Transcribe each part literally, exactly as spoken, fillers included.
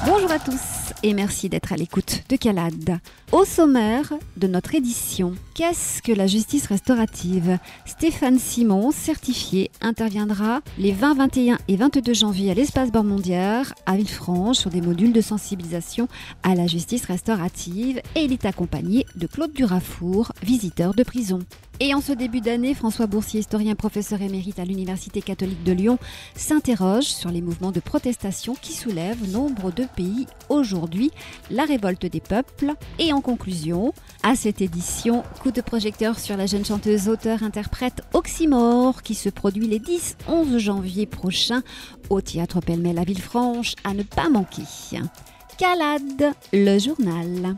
Bonjour à tous et merci d'être à l'écoute de Calade. Au sommaire de notre édition, qu'est-ce que la justice restaurative ? Stéphane Simon, certifié, interviendra les vingt, vingt et un et vingt-deux janvier à l'Espace Bormondière à Villefranche sur des modules de sensibilisation à la justice restaurative et il est accompagné de Claude Durafour, visiteur de prison. Et en ce début d'année, François Boursier, historien professeur émérite à l'Université catholique de Lyon, s'interroge sur les mouvements de protestation qui soulèvent nombre de pays aujourd'hui, la révolte des peuples. Et en conclusion, à cette édition, coup de projecteur sur la jeune chanteuse, auteure, interprète Oxymore qui se produit les dix et onze janvier prochains au Théâtre Pêle-Mêle à Villefranche, à ne pas manquer. Calade, le journal.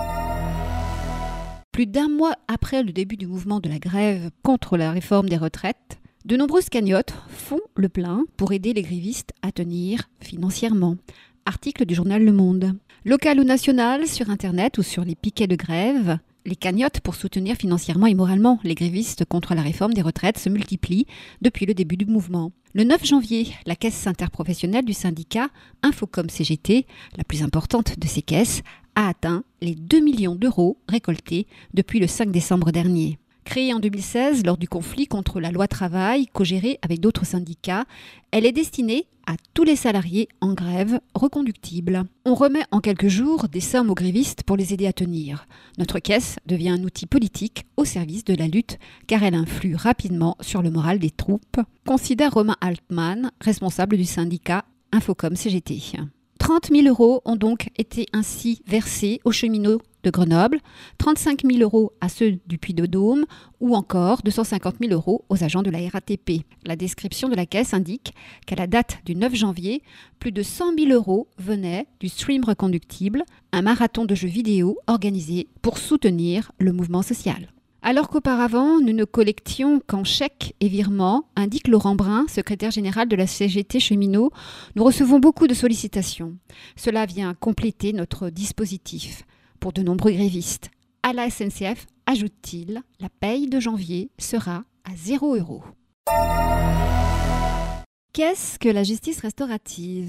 Plus d'un mois après le début du mouvement de la grève contre la réforme des retraites, de nombreuses cagnottes font le plein pour aider les grévistes à tenir financièrement. Article du journal Le Monde. Local ou national, sur Internet ou sur les piquets de grève, les cagnottes pour soutenir financièrement et moralement les grévistes contre la réforme des retraites se multiplient depuis le début du mouvement. Le neuf janvier, la caisse interprofessionnelle du syndicat Infocom C G T, la plus importante de ces caisses, a atteint les deux millions d'euros récoltés depuis le cinq décembre dernier. Créée en deux mille seize lors du conflit contre la loi travail, co-gérée avec d'autres syndicats, elle est destinée à tous les salariés en grève reconductible. On remet en quelques jours des sommes aux grévistes pour les aider à tenir. Notre caisse devient un outil politique au service de la lutte car elle influe rapidement sur le moral des troupes, considère Romain Altman, responsable du syndicat Infocom C G T. trente mille euros ont donc été ainsi versés aux cheminots de Grenoble, trente-cinq mille euros à ceux du Puy-de-Dôme ou encore deux cent cinquante mille euros aux agents de la R A T P. La description de la caisse indique qu'à la date du neuf janvier, plus de cent mille euros venaient du Stream Reconductible, un marathon de jeux vidéo organisé pour soutenir le mouvement social. Alors qu'auparavant, nous ne collections qu'en chèques et virements, indique Laurent Brun, secrétaire général de la C G T Cheminots, nous recevons beaucoup de sollicitations. Cela vient compléter notre dispositif pour de nombreux grévistes. À la S N C F, ajoute-t-il, la paye de janvier sera à zéro euro. Qu'est-ce que la justice restaurative ?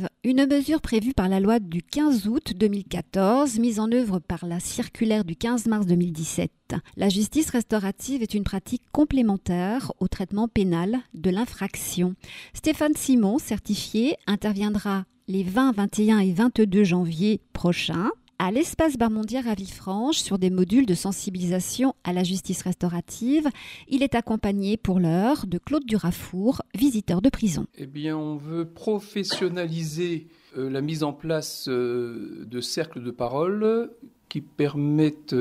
Une mesure prévue par la loi du quinze août deux mille quatorze, mise en œuvre par la circulaire du quinze mars deux mille dix-sept. La justice restaurative est une pratique complémentaire au traitement pénal de l'infraction. Stéphane Simon, certifié, interviendra les vingt, vingt et un et vingt-deux janvier prochains à l'Espace Bormondière à Villefranche sur des modules de sensibilisation à la justice restaurative. Il est accompagné pour l'heure de Claude Durafour, visiteur de prison. Eh bien, on veut professionnaliser euh, la mise en place euh, de cercles de parole qui permettent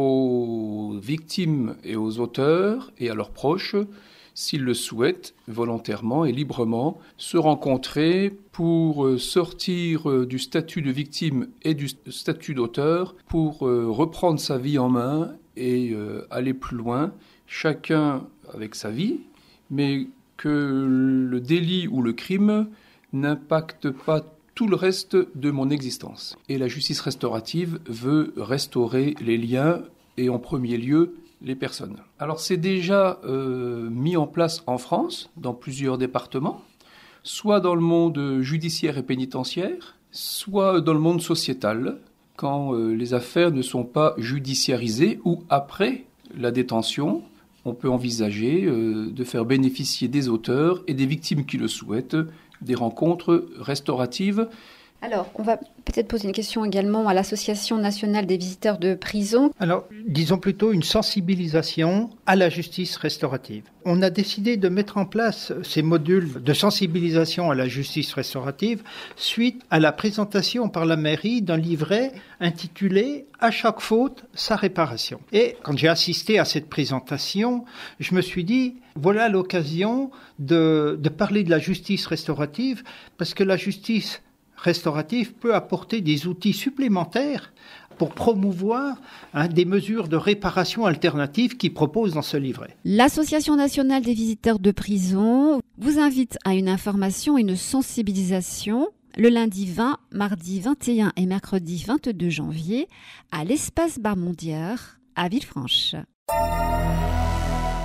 aux victimes et aux auteurs et à leurs proches, s'ils le souhaitent, volontairement et librement, se rencontrer pour sortir du statut de victime et du statut d'auteur, pour reprendre sa vie en main et aller plus loin, chacun avec sa vie, mais que le délit ou le crime n'impacte pas tout le reste de mon existence. Et la justice restaurative veut restaurer les liens et en premier lieu les personnes. Alors c'est déjà euh, mis en place en France, dans plusieurs départements, soit dans le monde judiciaire et pénitentiaire, soit dans le monde sociétal, quand euh, les affaires ne sont pas judiciarisées ou après la détention, on peut envisager euh, de faire bénéficier des auteurs et des victimes qui le souhaitent des rencontres restauratives. Alors, on va peut-être poser une question également à l'Association nationale des visiteurs de prison. Alors, disons plutôt une sensibilisation à la justice restaurative. On a décidé de mettre en place ces modules de sensibilisation à la justice restaurative suite à la présentation par la mairie d'un livret intitulé « À chaque faute, sa réparation ». Et quand j'ai assisté à cette présentation, je me suis dit, voilà l'occasion de, de parler de la justice restaurative, parce que la justice restaurative peut apporter des outils supplémentaires pour promouvoir hein, des mesures de réparation alternatives qu'il propose dans ce livret. L'Association nationale des visiteurs de prison vous invite à une information et une sensibilisation le lundi vingt, mardi vingt et un et mercredi vingt-deux janvier à l'Espace Bormondière à Villefranche.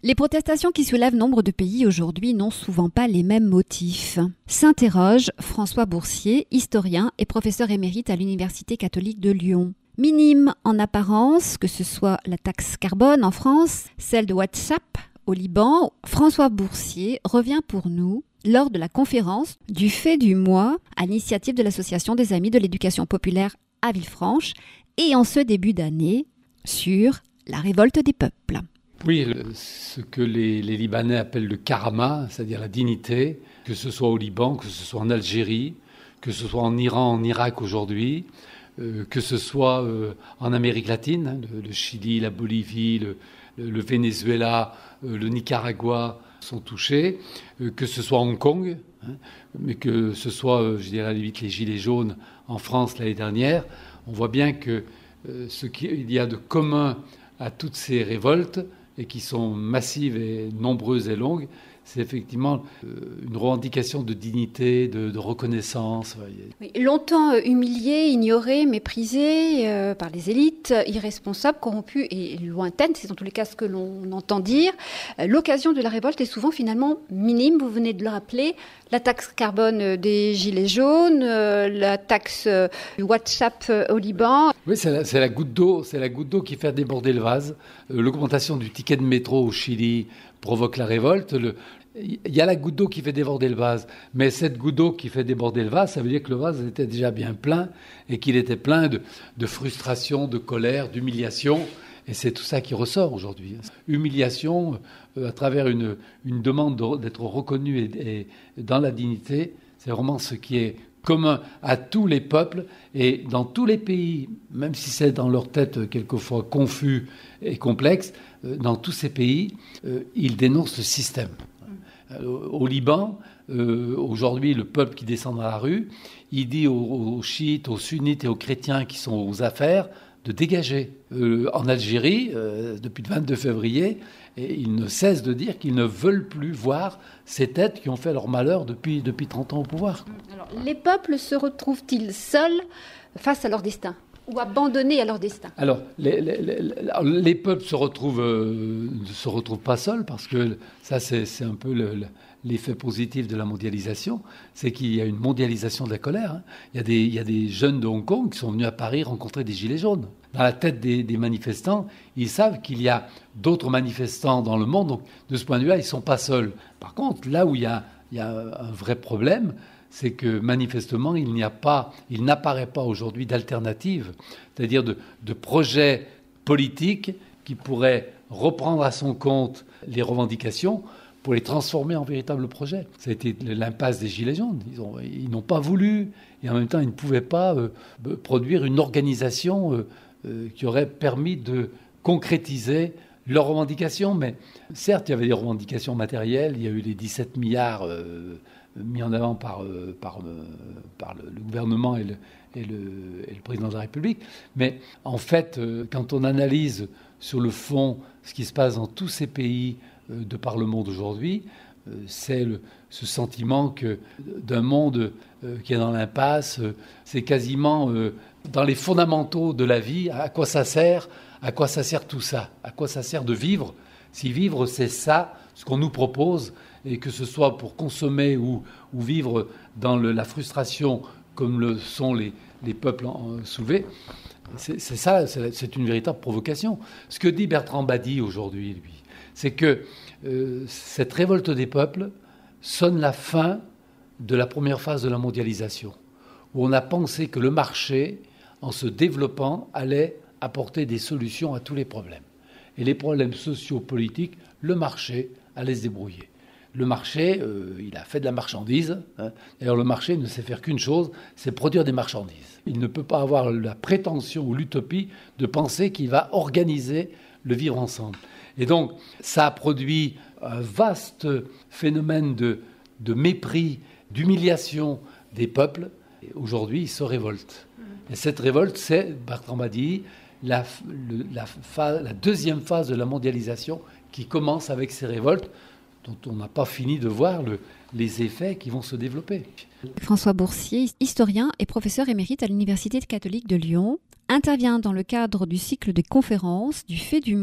Les protestations qui soulèvent nombre de pays aujourd'hui n'ont souvent pas les mêmes motifs. S'interroge François Boursier, historien et professeur émérite à l'Université catholique de Lyon. Minime en apparence, que ce soit la taxe carbone en France, celle de WhatsApp au Liban, François Boursier revient pour nous lors de la conférence du fait du mois à l'initiative de l'Association des Amis de l'Éducation populaire à Villefranche et en ce début d'année sur la révolte des peuples. Oui, ce que les, les Libanais appellent le karama, c'est-à-dire la dignité, que ce soit au Liban, que ce soit en Algérie, que ce soit en Iran, en Irak aujourd'hui, euh, que ce soit euh, en Amérique latine, hein, le, le Chili, la Bolivie, le, le, le Venezuela, euh, le Nicaragua sont touchés, euh, que ce soit Hong Kong, hein, mais que ce soit, euh, je dirais à la limite, les Gilets jaunes en France l'année dernière, on voit bien que euh, ce qu'il y a de commun à toutes ces révoltes, et qui sont massives et nombreuses et longues, c'est effectivement une revendication de dignité, de, de reconnaissance. Oui, longtemps humilié, ignoré, méprisé euh, par les élites, irresponsables, corrompus et lointaines, c'est en tous les cas ce que l'on entend dire. L'occasion de la révolte est souvent finalement minime, vous venez de le rappeler. La taxe carbone des Gilets jaunes, euh, la taxe euh, du WhatsApp au Liban. Oui, c'est la, c'est la goutte d'eau, c'est la goutte d'eau qui fait déborder le vase. Euh, l'augmentation du ticket de métro au Chili provoque la révolte. Le, il y a la goutte d'eau qui fait déborder le vase, mais cette goutte d'eau qui fait déborder le vase, ça veut dire que le vase était déjà bien plein et qu'il était plein de, de frustration, de colère, d'humiliation. Et c'est tout ça qui ressort aujourd'hui. Humiliation euh, à travers une, une demande de, d'être reconnu et, et dans la dignité, c'est vraiment ce qui est commun à tous les peuples et dans tous les pays, même si c'est dans leur tête quelquefois confus et complexe, euh, dans tous ces pays, euh, ils dénoncent le système. Euh, au Liban, euh, aujourd'hui, le peuple qui descend dans la rue, il dit aux, aux chiites, aux sunnites et aux chrétiens qui sont aux affaires de dégager. Euh, en Algérie, euh, depuis le vingt-deux février, et ils ne cessent de dire qu'ils ne veulent plus voir ces têtes qui ont fait leur malheur depuis, depuis trente ans au pouvoir. Alors, les peuples se retrouvent-ils seuls face à leur destin ou abandonnés à leur destin? Alors, les, les, les, les peuples se retrouvent, euh, ne se retrouvent pas seuls parce que ça, c'est, c'est un peu le, le, l'effet positif de la mondialisation, c'est qu'il y a une mondialisation de la colère. Hein. Il y a des, il y a des jeunes de Hong Kong qui sont venus à Paris rencontrer des gilets jaunes. Dans la tête des, des manifestants, ils savent qu'il y a d'autres manifestants dans le monde, donc de ce point de vue-là, ils ne sont pas seuls. Par contre, là où il y a, il y a un vrai problème, c'est que manifestement, il n'y a pas, il n'apparaît pas aujourd'hui d'alternative, c'est-à-dire de, de projet politique qui pourrait reprendre à son compte les revendications pour les transformer en véritables projets. Ça a été l'impasse des Gilets jaunes. Ils, ont, ils n'ont pas voulu, et en même temps, ils ne pouvaient pas euh, produire une organisation euh, euh, qui aurait permis de concrétiser leurs revendications. Mais certes, il y avait des revendications matérielles. Il y a eu les dix-sept milliards euh, mis en avant par, euh, par, euh, par le, le gouvernement et le, et, le, et le président de la République. Mais en fait, euh, quand on analyse sur le fond ce qui se passe dans tous ces pays euh, de par le monde aujourd'hui, euh, c'est le, ce sentiment que d'un monde euh, qui est dans l'impasse, euh, c'est quasiment euh, dans les fondamentaux de la vie. À quoi ça sert ? À quoi ça sert tout ça ? À quoi ça sert de vivre ? Si vivre, c'est ça, ce qu'on nous propose, et que ce soit pour consommer ou, ou vivre dans le, la frustration comme le sont les, les peuples en, soulevés, c'est, c'est ça, c'est, c'est une véritable provocation. Ce que dit Bertrand Badi aujourd'hui, lui, c'est que euh, cette révolte des peuples sonne la fin de la première phase de la mondialisation, où on a pensé que le marché, en se développant, allait apporter des solutions à tous les problèmes. Et les problèmes sociaux-politiques, le marché allait se débrouiller. Le marché, euh, il a fait de la marchandise. Hein. D'ailleurs, le marché ne sait faire qu'une chose, c'est produire des marchandises. Il ne peut pas avoir la prétention ou l'utopie de penser qu'il va organiser le vivre ensemble. Et donc, ça a produit un vaste phénomène de, de mépris, d'humiliation des peuples. Et aujourd'hui, ils se révoltent. Et cette révolte, c'est, Bertrand Badi, la, le, la, phase, la deuxième phase de la mondialisation qui commence avec ces révoltes dont on n'a pas fini de voir le, les effets qui vont se développer. François Boursier, historien et professeur émérite à l'Université catholique de Lyon, intervient dans le cadre du cycle de conférences du fait du mois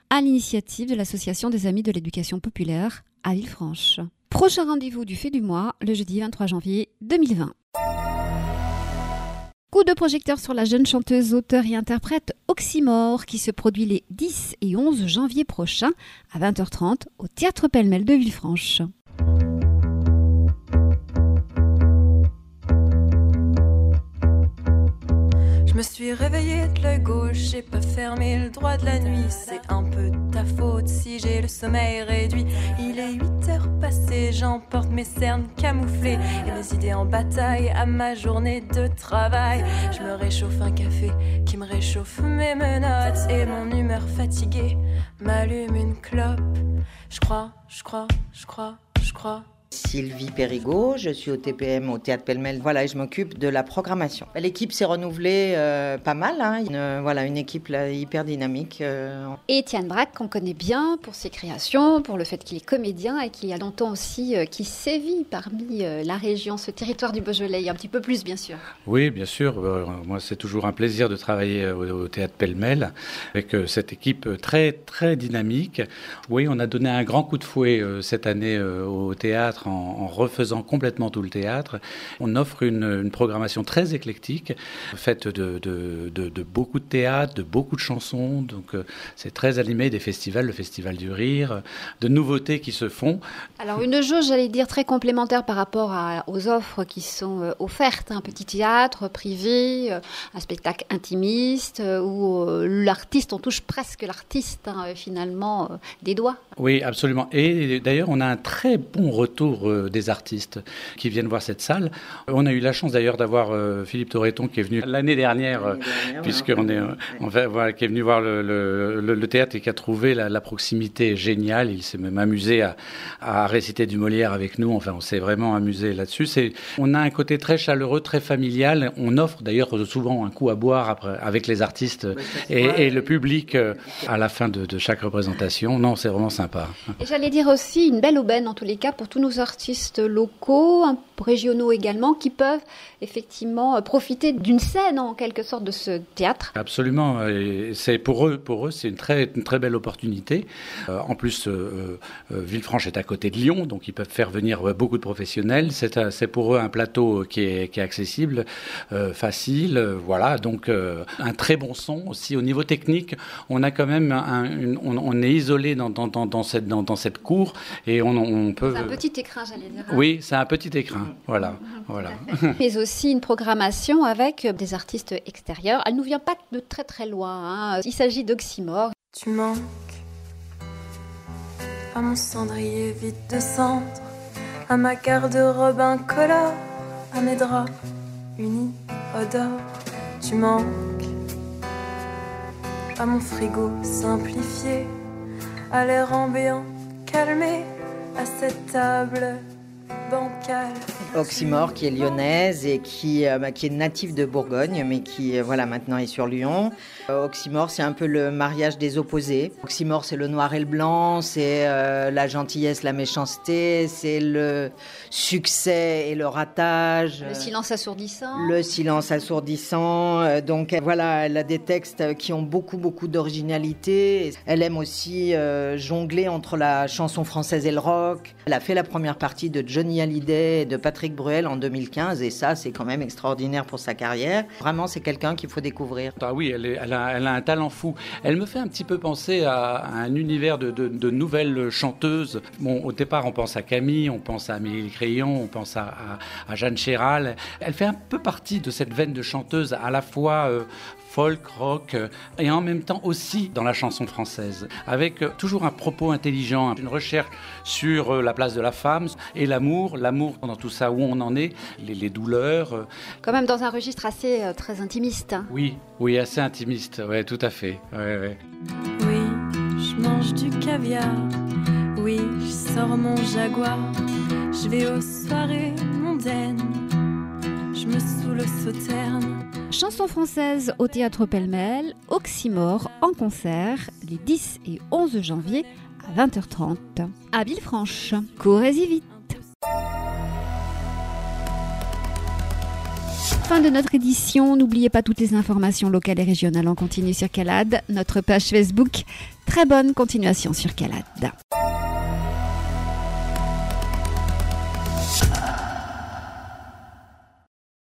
à l'initiative de l'Association des Amis de l'Éducation Populaire à Villefranche. Prochain rendez-vous du fait du mois, le jeudi vingt-trois janvier deux mille vingt. Coup de projecteur sur la jeune chanteuse, auteure et interprète Oxymore qui se produit les dix et onze janvier prochains à vingt heures trente au Théâtre Pêle-Mêle de Villefranche. Je me suis réveillée de l'œil gauche, j'ai pas fermé le droit de la nuit. C'est un peu ta faute si j'ai le sommeil réduit. Il est huit heures passées, j'emporte mes cernes camouflées et mes idées en bataille à ma journée de travail. Je me réchauffe un café qui me réchauffe mes menottes et mon humeur fatiguée m'allume une clope. Je crois, je crois, je crois, je crois. Sylvie Périgot, je suis au T P M au Théâtre Pêle-Mêle. Voilà, et je m'occupe de la programmation. L'équipe s'est renouvelée euh, pas mal, hein. Une, voilà, une équipe là, hyper dynamique. Euh. Et Étienne Braque, qu'on connaît bien pour ses créations, pour le fait qu'il est comédien et qu'il y a longtemps aussi euh, qui sévit parmi euh, la région, ce territoire du Beaujolais, et un petit peu plus bien sûr. Oui, bien sûr. Euh, moi, c'est toujours un plaisir de travailler au, au Théâtre Pêle-Mêle avec euh, cette équipe très très dynamique. Oui, on a donné un grand coup de fouet euh, cette année euh, au théâtre. En, en refaisant complètement tout le théâtre. On offre une, une programmation très éclectique, faite de, de, de, de beaucoup de théâtre, de beaucoup de chansons. Donc euh, c'est très animé, des festivals, le Festival du Rire, de nouveautés qui se font. Alors une jauge, j'allais dire, très complémentaire par rapport à, aux offres qui sont euh, offertes. Un petit théâtre privé, euh, un spectacle intimiste, euh, où euh, l'artiste, on touche presque l'artiste, hein, finalement, euh, des doigts. Oui, absolument. Et d'ailleurs, on a un très bon retour des artistes qui viennent voir cette salle. On a eu la chance d'ailleurs d'avoir euh, Philippe Torreton qui est venu l'année dernière, l'année dernière puisqu'on est, on va, voilà, qui est venu voir le, le, le, le théâtre et qui a trouvé la, la proximité géniale. Il s'est même amusé à, à réciter du Molière avec nous. Enfin, on s'est vraiment amusé là-dessus. C'est, on a un côté très chaleureux, très familial. On offre d'ailleurs souvent un coup à boire après, avec les artistes et, et le public euh, à la fin de, de chaque représentation. Non, c'est vraiment sympa. Et j'allais dire aussi une belle aubaine en tous les cas pour tous nos artistes locaux, régionaux également, qui peuvent effectivement profiter d'une scène en quelque sorte de ce théâtre. Absolument, et c'est pour eux, pour eux, c'est une très, une très belle opportunité. Euh, en plus, euh, euh, Villefranche est à côté de Lyon, donc ils peuvent faire venir beaucoup de professionnels. C'est, c'est pour eux un plateau qui est, qui est accessible, euh, facile, euh, voilà. Donc euh, un très bon son aussi au niveau technique. On a quand même, un, une, on, on est isolé dans, dans, dans, dans cette, dans, dans cette cour et on, on peut. C'est un petit écran, j'allais dire. Hein. Oui, c'est un petit écran, voilà, mmh, voilà. Mais aussi une programmation avec des artistes extérieurs. Elle ne nous vient pas de très très loin. Hein. Il s'agit d'Oxymore. Tu manques à mon cendrier vide de cendre, à ma garde-robe incolore, à mes draps unis au d'or. Tu manques à mon frigo simplifié, à l'air ambiant calmé, à cette table bancale. Oxymore qui est lyonnaise et qui, euh, bah, qui est native de Bourgogne mais qui euh, voilà, maintenant est sur Lyon. Euh, Oxymore c'est un peu le mariage des opposés. Oxymore c'est le noir et le blanc, c'est euh, la gentillesse, la méchanceté, c'est le succès et le ratage. Le silence assourdissant. Le silence assourdissant. Euh, donc euh, voilà, elle a des textes qui ont beaucoup beaucoup d'originalité. Elle aime aussi euh, jongler entre la chanson française et le rock. Elle a fait la première partie de Johnny Hallyday et de Patrick Bruel en deux mille quinze et ça c'est quand même extraordinaire pour sa carrière. Vraiment c'est quelqu'un qu'il faut découvrir. Ah oui, elle, est, elle, a, elle a un talent fou. Elle me fait un petit peu penser à, à un univers de, de, de nouvelles chanteuses. Bon, au départ on pense à Camille, on pense à Amélie Crayon, on pense à, à, à Jeanne Chéral. Elle fait un peu partie de cette veine de chanteuse à la fois euh, folk, rock, et en même temps aussi dans la chanson française, avec toujours un propos intelligent, une recherche sur la place de la femme et l'amour, l'amour dans tout ça, où on en est, les, les douleurs. Quand même dans un registre assez euh, très intimiste. Hein. Oui, oui, assez intimiste, oui, tout à fait. Ouais, ouais. Oui, je mange du caviar, oui, je sors mon jaguar, je vais aux soirées mondaines, je me saoule au sauterne. Chanson française au Théâtre Pêle-Mêle, Oxymore en concert les dix et onze janvier à vingt heures trente. À Villefranche, courez-y vite. Fin de notre édition. N'oubliez pas toutes les informations locales et régionales en continu sur Calade, notre page Facebook. Très bonne continuation sur Calade.